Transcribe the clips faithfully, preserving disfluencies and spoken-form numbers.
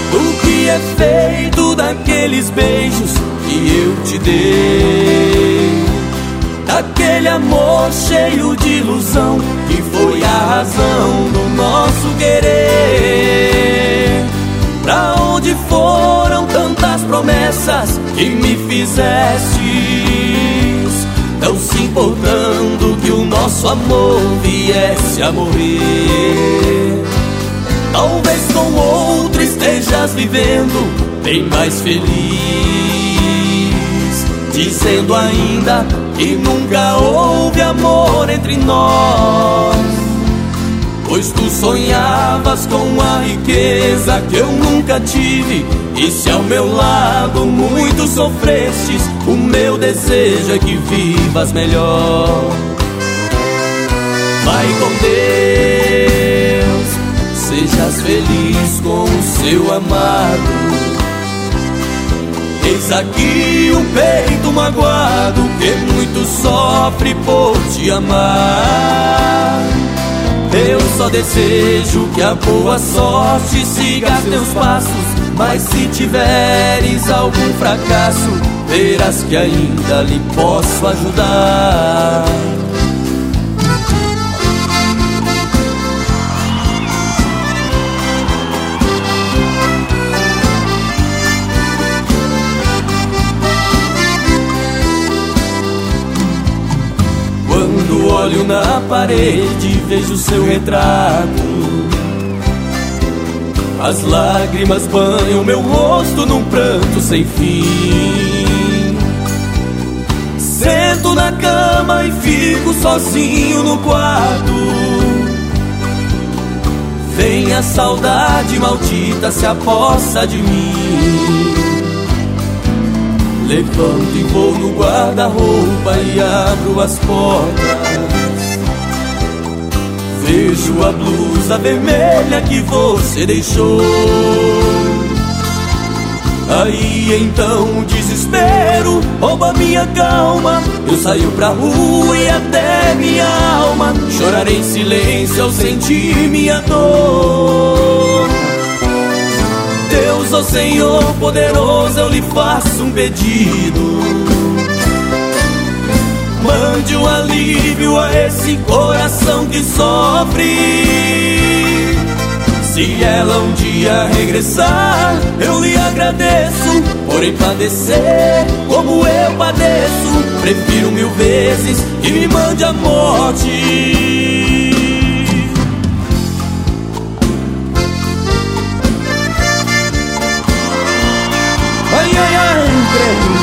do que é feito daqueles beijos que eu te dei, daquele amor cheio de ilusão que foi a razão do nosso querer. Pra onde foram tantas promessas que me fizestes, não se importando que o nosso amor viesse a morrer? Talvez com outro estejas vivendo bem mais feliz, dizendo ainda que nunca houve amor entre nós, pois tu sonhavas com a riqueza que eu nunca tive. E se ao meu lado muito sofrestes, o meu desejo é que vivas melhor. Vai com Deus, sejas feliz com o seu amado. Eis aqui um peito magoado que muito sofre por te amar. Eu só desejo que a boa sorte siga teus passos, mas se tiveres algum fracasso, verás que ainda lhe posso ajudar. Quando olho na parede, vejo seu retrato. As lágrimas banham meu rosto num pranto sem fim. Sento na cama e fico sozinho no quarto. Vem a saudade maldita, se apossa de mim. Levanto e vou no guarda-roupa e abro as portas. Vejo a blusa vermelha que você deixou. Aí então o desespero rouba minha calma. Eu saio pra rua e até minha alma chorarei em silêncio ao sentir minha dor. Deus, ó Senhor poderoso, eu lhe faço um pedido. Mande um alívio a esse coração que sofre. Se ela um dia regressar, eu lhe agradeço. Porém padecer como eu padeço, prefiro mil vezes que me mande a morte. Ai, ai, ai, creme.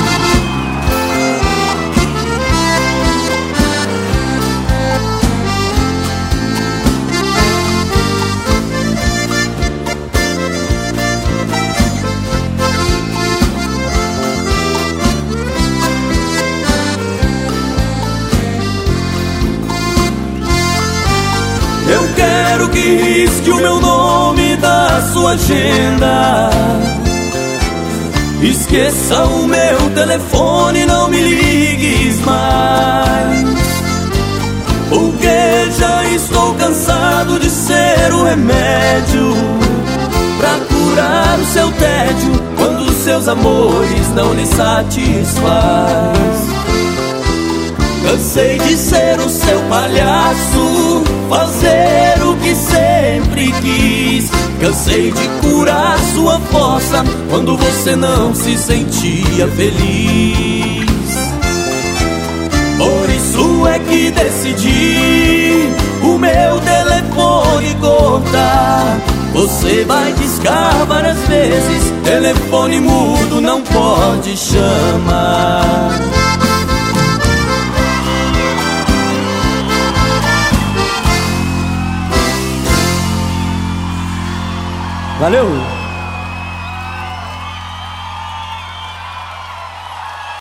Eu quero que risque o meu nome da sua agenda. Esqueça o meu telefone, não me ligues mais, porque já estou cansado de ser o remédio pra curar o seu tédio quando seus amores não lhe satisfaz. Cansei de ser o seu palhaço, fazer o que sempre quis. Cansei de curar sua fossa quando você não se sentia feliz. Por isso é que decidi o meu telefone cortar. Você vai discar várias vezes, telefone mudo não pode chamar. Valeu!